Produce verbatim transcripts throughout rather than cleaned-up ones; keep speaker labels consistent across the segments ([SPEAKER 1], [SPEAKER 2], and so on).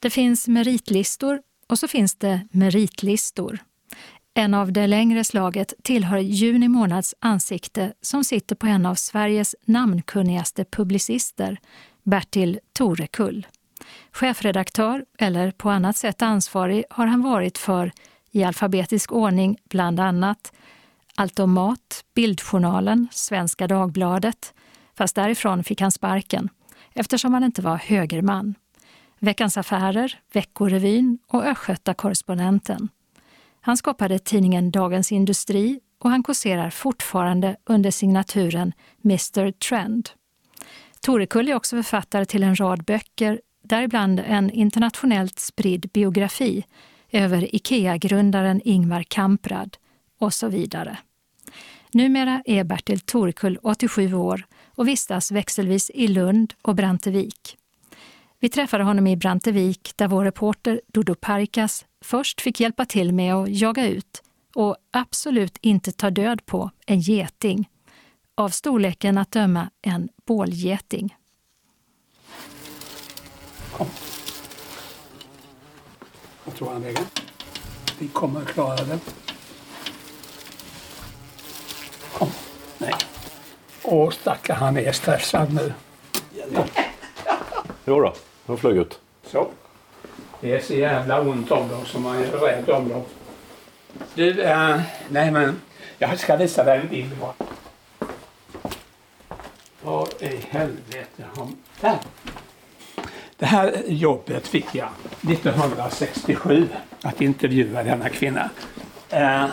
[SPEAKER 1] Det finns meritlistor och så finns det meritlistor. En av det längre slaget tillhör juni månads ansikte som sitter på en av Sveriges namnkunnigaste publicister, Bertil Torekull. Chefredaktör eller på annat sätt ansvarig har han varit för, i alfabetisk ordning, bland annat Allt om mat, Bildjournalen, Svenska Dagbladet, fast därifrån fick han sparken eftersom han inte var högerman. Veckans Affärer, Veckorevyn och Östgöta-korrespondenten. Han skapade tidningen Dagens Industri och han kurserar fortfarande under signaturen mister Trend. Torekull är också författare till en rad böcker, däribland en internationellt spridd biografi över IKEA-grundaren Ingvar Kamprad och så vidare. Numera är Bertil Torekull åttiosju år och vistas växelvis i Lund och Brantevik. Vi träffade honom i Brantevik där vår reporter Dodo Parkas först fick hjälpa till med att jaga ut och absolut inte ta död på en geting. Av storleken att döma en bålgeting.
[SPEAKER 2] Kom. Jag tror han vägen. Vi kommer att klara det. Kom. Nej. Åh, stackar, han är stressad nu.
[SPEAKER 3] Ja. Jo då, de flög ut.
[SPEAKER 2] Så. Det är så jävla ont om dem som man är rädd om dem. Du, äh, nej men, jag ska visa dig en bild bara. Vad i helvete har... Där. Det här jobbet fick jag nittonhundrasextiosju att intervjua denna kvinna. Äh,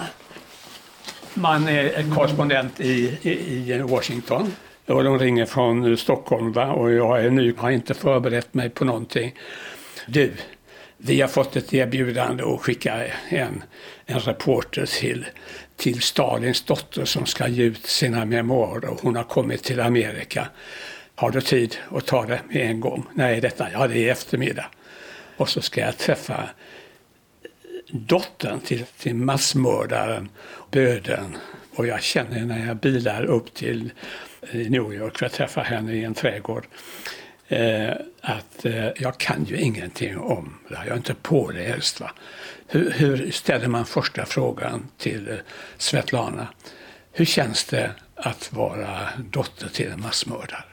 [SPEAKER 2] man är korrespondent i, i, i Washington. Och de ringer från Stockholm, va? Och jag är ny, har inte förberett mig på någonting. Du, vi har fått ett erbjudande att skicka en, en reporter till, till Stalins dotter som ska ge ut sina memoarer och hon har kommit till Amerika. Har du tid att ta det med en gång? Nej, detta, ja det är eftermiddag. Och så ska jag träffa dottern till, till massmördaren, böden. Och jag känner när jag bilar upp till New York för att träffa henne i en trädgård eh, att eh, jag kan ju ingenting om det. Jag är inte påläst. Va? Hur, hur ställer man första frågan till eh, Svetlana? Hur känns det att vara dotter till en massmördare?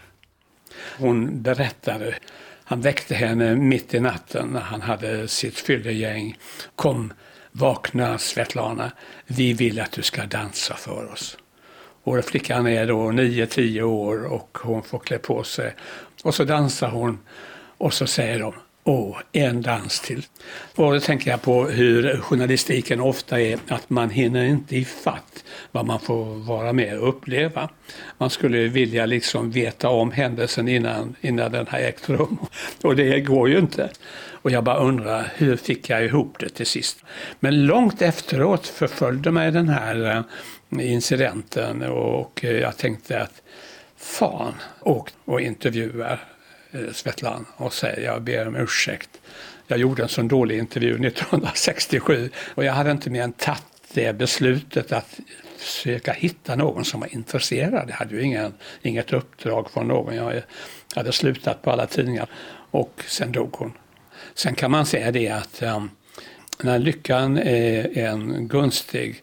[SPEAKER 2] Hon berättade, han väckte henne mitt i natten när han hade sitt fyllegäng. Kom, vakna Svetlana, vi vill att du ska dansa för oss. Och flickan är då nio tio år och hon får klä på sig. Och så dansar hon och så säger de, åh, en dans till. Och då tänker jag på hur journalistiken ofta är att man hinner inte i fatt vad man får vara med och uppleva. Man skulle vilja liksom veta om händelsen innan, innan den har ägt rum. Och det går ju inte. Och jag bara undrar, hur fick jag ihop det till sist? Men långt efteråt förföljde mig den här incidenten och jag tänkte att fan, åk och intervjuar Svetlana och säger jag ber om ursäkt. Jag gjorde en sån dålig intervju nittonhundrasextiosju och jag hade inte mer än tagit det beslutet att försöka hitta någon som var intresserad. Jag hade ju ingen, inget uppdrag från någon. Jag hade slutat på alla tidningar och sen dog hon. Sen kan man säga det att um, när lyckan är en gunstig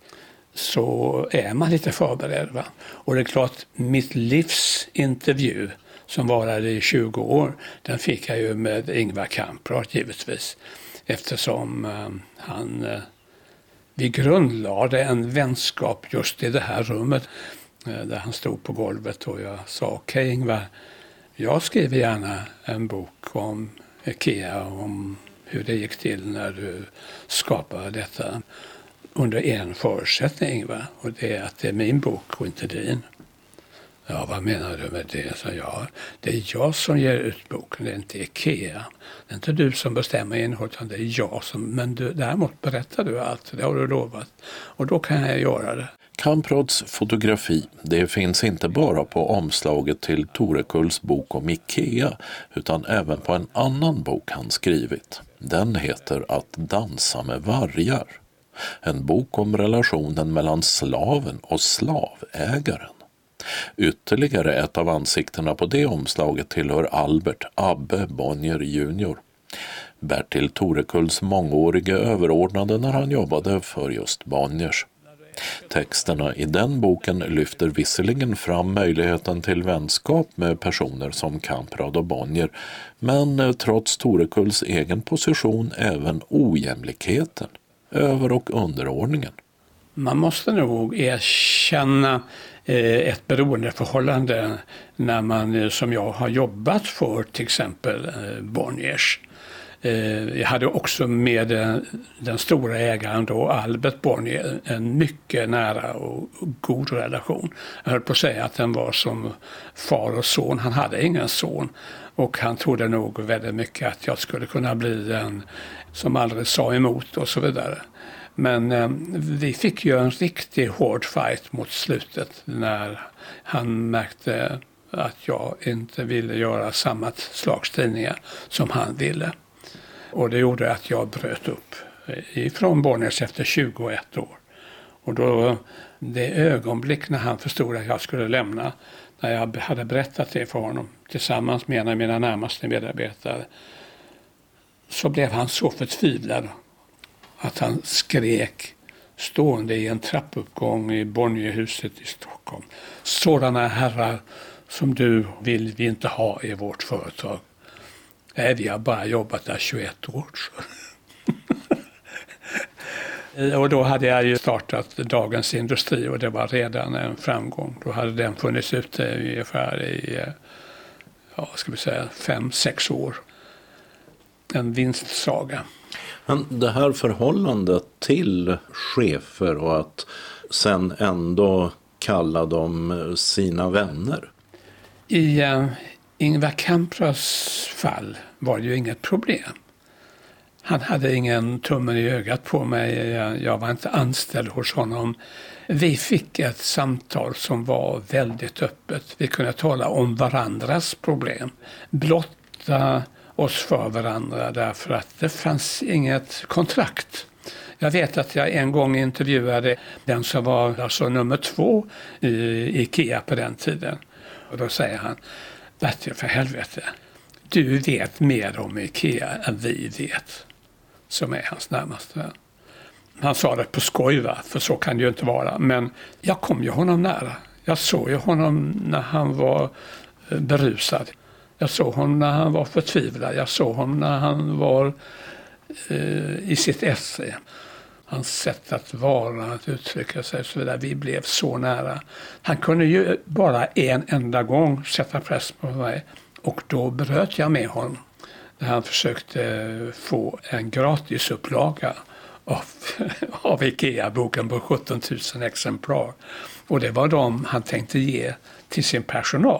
[SPEAKER 2] så är man lite förberedd. Va? Och det är klart, mitt livs intervju som varade i tjugo år, den fick jag ju med Ingvar Kamprad givetvis. Eftersom um, han, uh, vi grundlade en vänskap just i det här rummet uh, där han stod på golvet och jag sa okej okay, Ingvar, jag skriver gärna en bok om IKEA, om hur det gick till när du skapade detta. Under en förutsättning, va? Och det är att det är min bok och inte din. Ja, vad menar du med det? Så jag, det är jag som ger ut boken, det är inte IKEA. Det är inte du som bestämmer innehållet, utan det är jag som... Men du, däremot berättar du allt, det har du lovat. Och då kan jag göra det.
[SPEAKER 4] Kamprads fotografi, det finns inte bara på omslaget till Torekulls bok om IKEA utan även på en annan bok han skrivit. Den heter Att dansa med vargar. En bok om relationen mellan slaven och slavägaren. Ytterligare ett av ansiktena på det omslaget tillhör Albert Abbe Bonnier junior Bertil Torekulls mångårige överordnade när han jobbade för just Bonniers. Texterna i den boken lyfter visserligen fram möjligheten till vänskap med personer som Kamprad och Bonnier, men trots Torekulls egen position även ojämlikheten, över- och underordningen.
[SPEAKER 2] Man måste nog erkänna ett beroendeförhållande när man, som jag, har jobbat för till exempel Bonniers. Jag hade också med den stora ägaren då, Albert Bonnier, en mycket nära och god relation. Jag höll på att säga att den var som far och son. Han hade ingen son och han trodde nog väldigt mycket att jag skulle kunna bli en som aldrig sa emot och så vidare. Men eh, vi fick ju en riktigt hård fight mot slutet när han märkte att jag inte ville göra samma slags tidningar som han ville. Och det gjorde att jag bröt upp ifrån Bonniers efter tjugoett år. Och då, det ögonblick när han förstod att jag skulle lämna, när jag hade berättat det för honom tillsammans med en av mina närmaste medarbetare, så blev han så förtvivlad att han skrek stående i en trappuppgång i Bonnierhuset i Stockholm: sådana herrar som du vill vi inte ha i vårt företag. Nej, vi har bara jobbat där tjugoett år. Och då hade jag ju startat Dagens Industri och det var redan en framgång. Då hade den funnits ute ungefär i, ja, ska vi säga, fem, sex år. En vinstsaga.
[SPEAKER 3] Men det här förhållandet till chefer och att sen ändå kalla dem sina vänner.
[SPEAKER 2] I uh, Ingvar Kamprads fall var det ju inget problem. Han hade ingen tummen i ögat på mig. Jag var inte anställd hos honom. Vi fick ett samtal som var väldigt öppet. Vi kunde tala om varandras problem. Blotta oss för varandra därför att det fanns inget kontrakt. Jag vet att jag en gång intervjuade den som var alltså nummer två i IKEA på den tiden. Och då säger han: Bertil, för helvete, du vet mer om IKEA än vi vet, som är hans närmaste vän. Han sa det på skoj, va? För så kan det ju inte vara. Men jag kom ju honom nära. Jag såg ju honom när han var berusad. Jag såg honom när han var förtvivlad. Jag såg honom när han var eh, i sitt esse. Hans sätt att vara, att uttrycka sig och så vidare. Vi blev så nära. Han kunde ju bara en enda gång sätta press på mig. Och då bröt jag med honom. När han försökte få en gratisupplaga av, av IKEA-boken på sjutton tusen exemplar. Och det var de han tänkte ge till sin personal.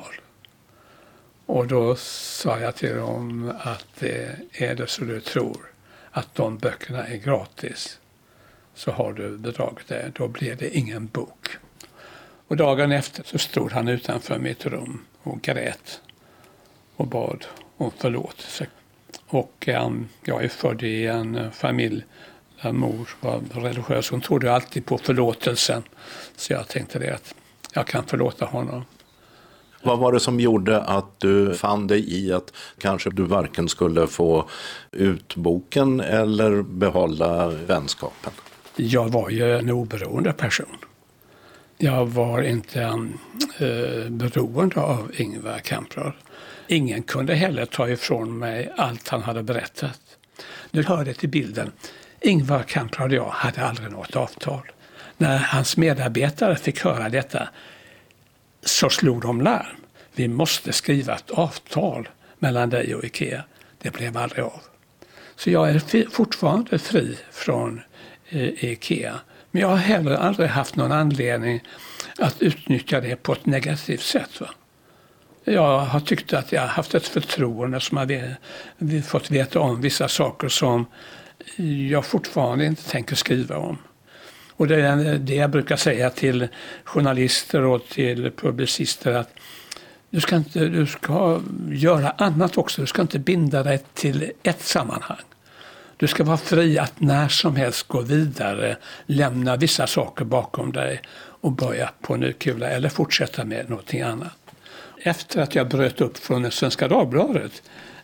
[SPEAKER 2] Och då sa jag till dem att eh, är det så du tror att de böckerna är gratis, så har du bedragit det. Då blir det ingen bok. Och dagen efter så stod han utanför mitt rum och grät och bad om förlåtelse. Och um, jag är född i en familj där mor var religiös. Hon trodde alltid på förlåtelsen. Så jag tänkte det att jag kan förlåta honom.
[SPEAKER 3] Vad var det som gjorde att du fann dig i att kanske du varken skulle få ut boken eller behålla vänskapen?
[SPEAKER 2] Jag var ju en oberoende person. Jag var inte äh, beroende av Ingvar Kamprad. Ingen kunde heller ta ifrån mig allt han hade berättat. Nu hör det till bilden. Ingvar Kamprad och jag hade aldrig något avtal. När hans medarbetare fick höra detta så slog de larm. Vi måste skriva ett avtal mellan dig och IKEA. Det blev aldrig av. Så jag är fortfarande fri från eh, IKEA. Men jag har heller aldrig haft någon anledning att utnyttja det på ett negativt sätt. Va? Jag har tyckt att jag har haft ett förtroende som har vi fått veta om vissa saker som jag fortfarande inte tänker skriva om. Och det är det jag brukar säga till journalister och till publicister, att du ska, inte, du ska göra annat också. Du ska inte binda dig till ett sammanhang. Du ska vara fri att när som helst gå vidare, lämna vissa saker bakom dig och börja på en ny kula eller fortsätta med någonting annat. Efter att jag bröt upp från Svenska Dagbladet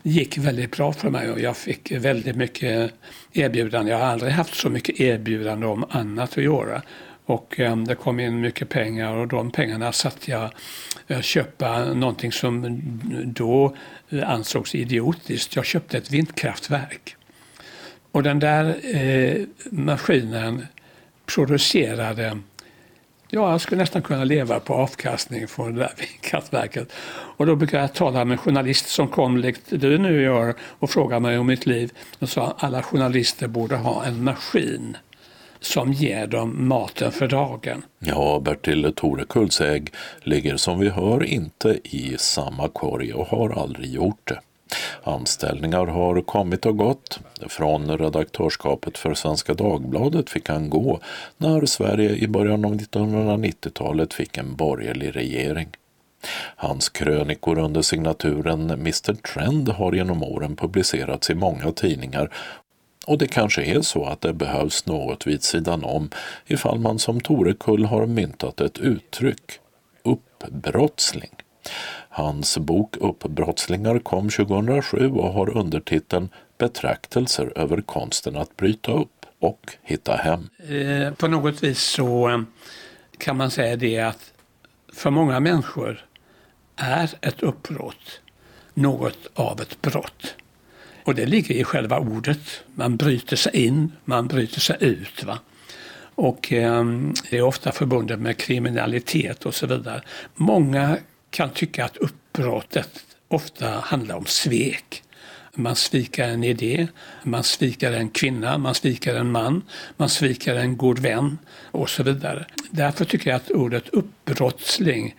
[SPEAKER 2] gick väldigt bra för mig och jag fick väldigt mycket erbjudanden. Jag har aldrig haft så mycket erbjudanden om annat att göra. Och um, det kom in mycket pengar och de pengarna satt jag uh, köpa någonting som då ansågs idiotiskt. Jag köpte ett vindkraftverk. Och den där eh, maskinen producerade, ja, jag skulle nästan kunna leva på avkastning från det där vindkraftverket. Och då brukade jag tala med en journalist som kom likt du nu gör och frågade mig om mitt liv. Och sa alla journalister borde ha en maskin som ger dem maten för dagen.
[SPEAKER 4] Ja, Bertil Torekuls ägg ligger som vi hör inte i samma korg och har aldrig gjort det. Anställningar har kommit och gått. Från redaktörskapet för Svenska Dagbladet fick han gå när Sverige i början av nittonhundranittiotalet fick en borgerlig regering. Hans krönikor under signaturen mister Trend har genom åren publicerats i många tidningar. Och det kanske är så att det behövs något vid sidan om ifall man som Torekull har myntat ett uttryck, uppbrottsling. Hans bok Uppbrottslingar kom tjugohundrasju och har undertiteln Betraktelser över konsten att bryta upp och hitta hem.
[SPEAKER 2] Eh, på något vis så kan man säga det att för många människor är ett uppbrott något av ett brott. Och det ligger i själva ordet. Man bryter sig in, man bryter sig ut. Va? Och eh, det är ofta förbundet med kriminalitet och så vidare. Många kan tycka att uppbrottet ofta handlar om svek. Man svikar en idé, man svikar en kvinna, man svikar en man, man svikar en god vän och så vidare. Därför tycker jag att ordet uppbrottsling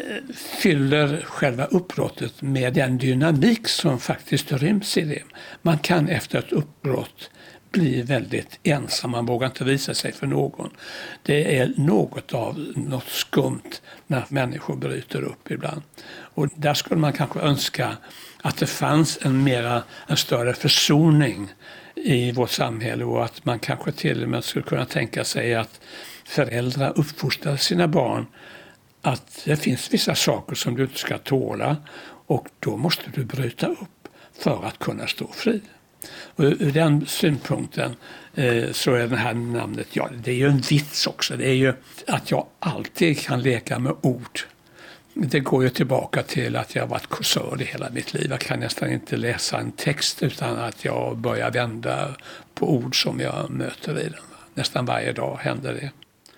[SPEAKER 2] fyller själva uppbrottet med den dynamik som faktiskt ryms i det. Man kan efter ett uppbrott bli väldigt ensam, man vågar inte visa sig för någon. Det är något av något skumt när människor bryter upp ibland. Och där skulle man kanske önska att det fanns en, mera, en större försoning i vårt samhälle och att man kanske till och med skulle kunna tänka sig att föräldrar uppfostrar sina barn att det finns vissa saker som du inte ska tåla och då måste du bryta upp för att kunna stå fri. Och ur den synpunkten eh, så är det här namnet, ja, det är ju en vits också. Det är ju att jag alltid kan leka med ord. Det går ju tillbaka till att jag har varit kursör i hela mitt liv. Jag kan nästan inte läsa en text utan att jag börjar vända på ord som jag möter i den. Nästan varje dag händer det.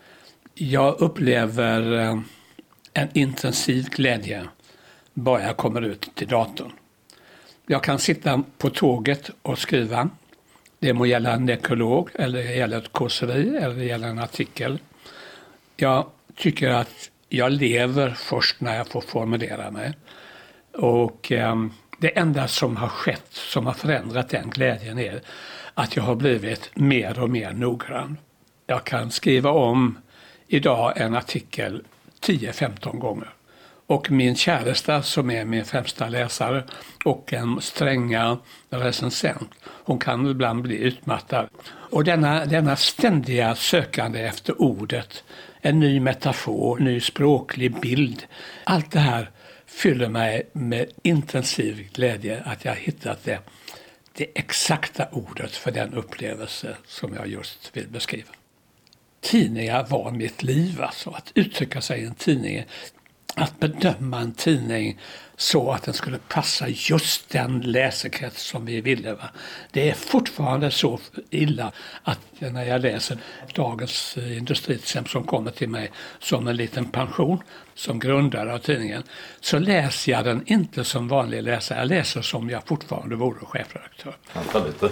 [SPEAKER 2] Jag upplever en intensiv glädje bara jag kommer ut till datorn. Jag kan sitta på tåget och skriva. Det må gälla en nekrolog eller det gäller ett kurseri eller det gäller en artikel. Jag tycker att jag lever först när jag får formulera mig. Och eh, det enda som har skett, som har förändrat den glädjen är att jag har blivit mer och mer noggrann. Jag kan skriva om idag en artikel tio femton gånger. Och min käresta som är min främsta läsare och en stränga recensent, hon kan ibland bli utmattad. Och denna, denna ständiga sökande efter ordet, en ny metafor, ny språklig bild. Allt det här fyller mig med intensiv glädje att jag har hittat det, det exakta ordet för den upplevelse som jag just vill beskriva. Tidningar var mitt liv, alltså att uttrycka sig i en tidning. Att bedöma en tidning så att den skulle passa just den läsekrets som vi ville. Va? Det är fortfarande så illa att när jag läser Dagens Industri som kommer till mig som en liten pension som grundare av tidningen, så läser jag den inte som vanlig läsare. Jag läser som jag fortfarande vore chefredaktör.
[SPEAKER 3] Vänta lite.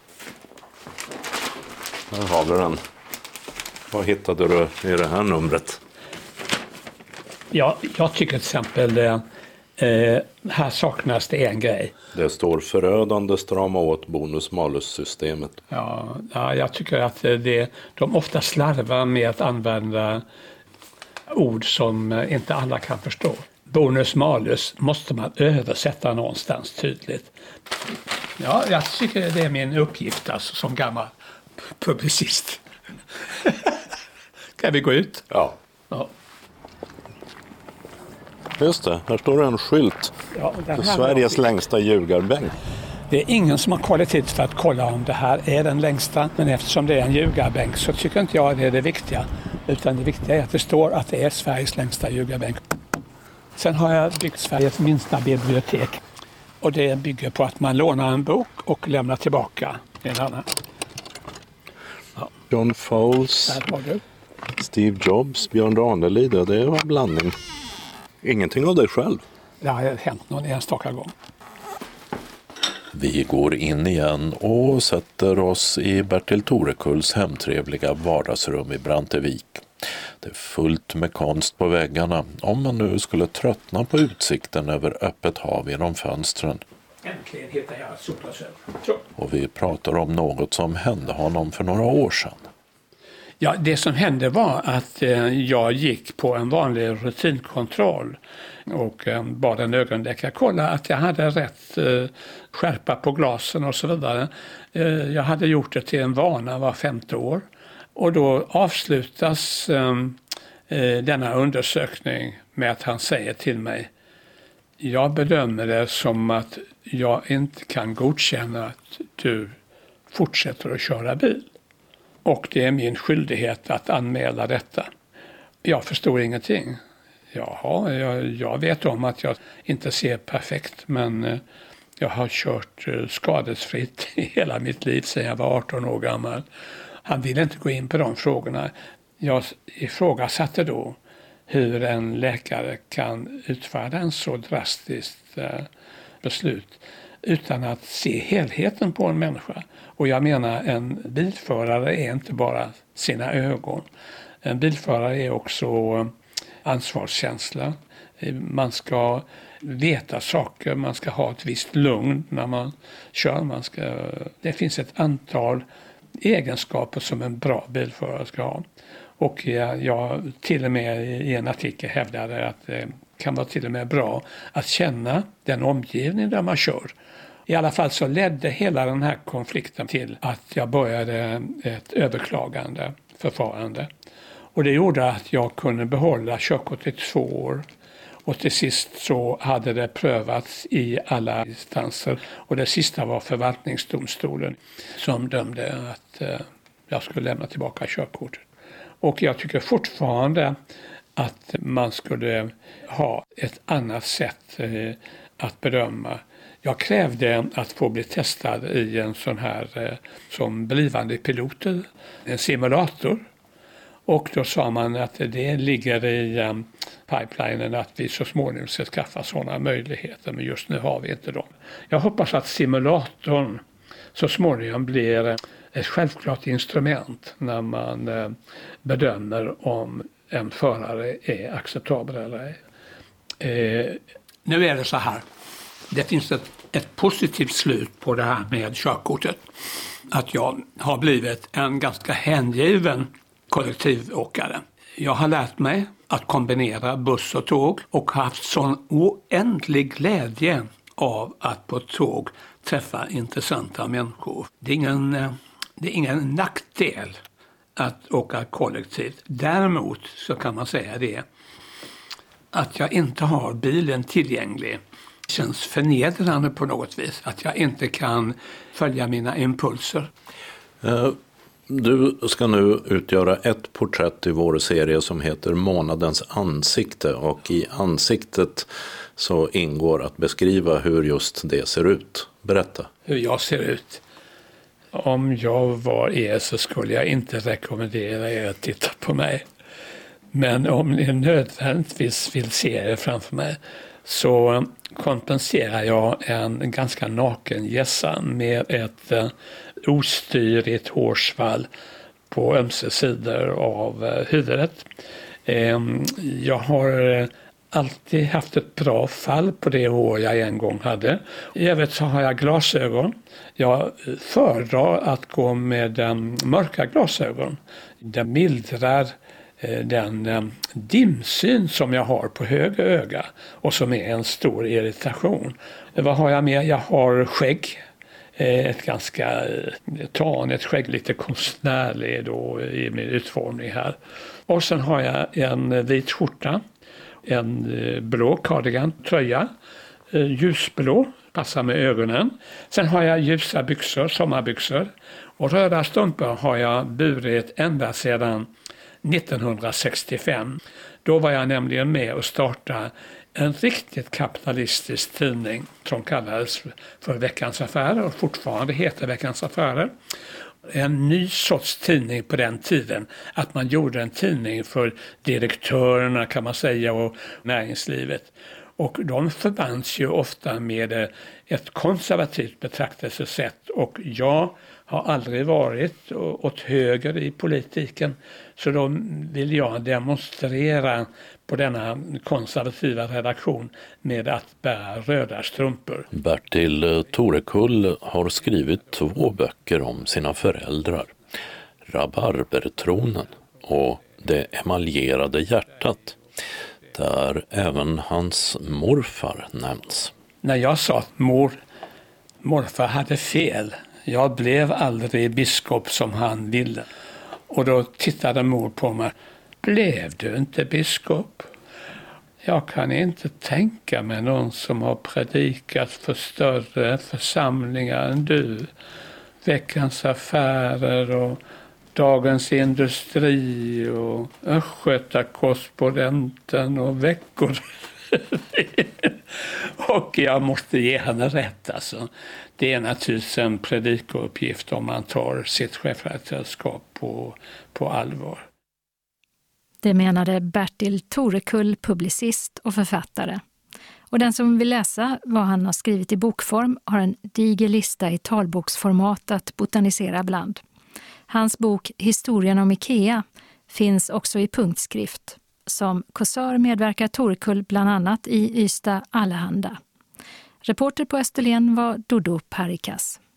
[SPEAKER 3] Här har vi den. Vad hittade du i det här numret?
[SPEAKER 2] Ja, jag tycker till exempel eh, här saknas det en grej.
[SPEAKER 3] Det står förödande strama åt bonus-malus-systemet.
[SPEAKER 2] Ja, ja, jag tycker att det, de ofta slarvar med att använda ord som inte alla kan förstå. Bonus-malus måste man översätta någonstans tydligt. Ja, jag tycker det är min uppgift alltså, som gammal publicist. Kan vi gå ut?
[SPEAKER 3] Ja.
[SPEAKER 2] Ja.
[SPEAKER 3] Just det, här står det en skylt.
[SPEAKER 2] Ja, den här
[SPEAKER 3] Sveriges
[SPEAKER 2] var...
[SPEAKER 3] längsta ljugarbänk.
[SPEAKER 2] Det är ingen som har kollat tid för att kolla om det här är den längsta. Men eftersom det är en ljugarbänk så tycker inte jag det är det viktiga. Utan det viktiga är att det står att det är Sveriges längsta ljugarbänk. Sen har jag byggt Sveriges minsta bibliotek. Och det bygger på att man lånar en bok och lämnar tillbaka en annan.
[SPEAKER 3] Ja. John Fowles,
[SPEAKER 2] Där har du.
[SPEAKER 3] Steve Jobs, Björn Ranelid, det är en blandning. Ingenting av dig själv.
[SPEAKER 2] Det har hänt någon enstaka gång.
[SPEAKER 4] Vi går in igen och sätter oss i Bertil Torekulls hemtrevliga vardagsrum i Brantevik. Det är fullt med konst på väggarna om man nu skulle tröttna på utsikten över öppet hav genom fönstren.
[SPEAKER 2] Äntligen hittar jag solglasögon.
[SPEAKER 4] Och vi pratar om något som hände honom för några år sedan.
[SPEAKER 2] Ja, det som hände var att eh, jag gick på en vanlig rutinkontroll och eh, bad en ögonläkare kolla att jag hade rätt eh, skärpa på glasen och så vidare. Eh, jag hade gjort det till en vana var femte år. Och då avslutas eh, denna undersökning med att han säger till mig: jag bedömer det som att jag inte kan godkänna att du fortsätter att köra bil. Och det är min skyldighet att anmäla detta. Jag förstår ingenting. Jaha, jag, jag vet om att jag inte ser perfekt, men jag har kört skadesfritt i hela mitt liv sedan jag var arton år gammal. Han ville inte gå in på de frågorna. Jag ifrågasatte då hur en läkare kan utfärda en så drastiskt beslut utan att se helheten på en människa. Och jag menar, en bilförare är inte bara sina ögon. En bilförare är också ansvarskänsla. Man ska veta saker, man ska ha ett visst lugn när man kör. Man ska, det finns ett antal egenskaper som en bra bilförare ska ha. Och jag, jag till och med i en artikel hävdade att det kan vara till och med bra att känna den omgivning där man kör. I alla fall så ledde hela den här konflikten till att jag började ett överklagande förfarande. Och det gjorde att jag kunde behålla körkortet i två år. Och till sist så hade det prövats i alla instanser. Och det sista var förvaltningsdomstolen som dömde att eh, jag skulle lämna tillbaka körkortet. Och jag tycker fortfarande att man skulle ha ett annat sätt eh, att bedöma. Jag krävde att få bli testad i en sån här eh, som blivande piloter, en simulator. Och då sa man att det ligger i um, pipelinen att vi så småningom ska skaffa sådana möjligheter, men just nu har vi inte dem. Jag hoppas att simulatorn så småningom blir ett självklart instrument när man uh, bedömer om en förare är acceptabel eller ej. Eh, nu är det så här. Det finns ett, ett positivt slut på det här med körkortet. Att jag har blivit en ganska hängiven kollektivåkare. Jag har lärt mig att kombinera buss och tåg och haft sån oändlig glädje av att på tåg träffa intressanta människor. Det är ingen, det är ingen nackdel att åka kollektivt. Däremot så kan man säga det att jag inte har bilen tillgänglig. Det känns förnedrande på något vis att jag inte kan följa mina impulser.
[SPEAKER 3] Uh. Du ska nu utgöra ett porträtt i vår serie som heter Månadens ansikte, och i ansiktet så ingår att beskriva hur just det ser ut. Berätta.
[SPEAKER 2] Hur jag ser ut. Om jag var er så skulle jag inte rekommendera er att titta på mig. Men om ni nödvändigtvis vill se er framför mig så kompenserar jag en ganska naken gässa med ett eh, ostyrigt hårsvall på ömse sidor av eh, huvudet. Eh, jag har alltid haft ett bra fall på det hår jag en gång hade. I övrigt så har jag glasögon. Jag föredrar att gå med eh, mörka glasögon. Det mildrar den eh, dimsyn som jag har på höger öga och som är en stor irritation. Vad har jag med? Jag har skägg. Eh, ett ganska eh, tanigt skägg, lite konstnärlig då i min utformning här. Och sen har jag en vit skjorta en blå cardigan tröja, ljusblå, passar med ögonen. Sen har jag ljusa byxor, sommarbyxor. Och röda strumpor har jag burit ända sedan nittonhundrasextiofem. Då var jag nämligen med och startade en riktigt kapitalistisk tidning som kallades för Veckans Affärer och fortfarande heter Veckans Affärer. En ny sorts tidning på den tiden, att man gjorde en tidning för direktörerna kan man säga och näringslivet. Och de förbands ju ofta med ett konservativt betraktelsesätt och jag har aldrig varit åt höger i politiken, så då vill jag demonstrera på denna konservativa redaktion med att bära röda strumpor.
[SPEAKER 4] Bertil Torekull har skrivit två böcker om sina föräldrar. Rabarbertronen och Det emaljerade hjärtat, där även hans morfar nämns.
[SPEAKER 2] När jag sa att mor, morfar hade fel, jag blev aldrig biskop som han ville. Och då tittade mor på mig. Blev du inte biskop? Jag kan inte tänka mig någon som har predikat för större församlingar än du. Veckans Affärer och Dagens Industri och Östgötakorrespondenten och veckor. Och jag måste ge henne rätt. Alltså. Det är naturligtvis en predikouppgift om man tar sitt chefredaktörskap på, på allvar.
[SPEAKER 1] Det menade Bertil Torekull, publicist och författare. Och den som vill läsa vad han har skrivit i bokform har en diger lista i talboksformat att botanisera bland. Hans bok Historien om Ikea finns också i punktskrift. Som kåsör medverkar Torekull bland annat i Ystad Allehanda. Reporter på Österlen var Dodo Parikas.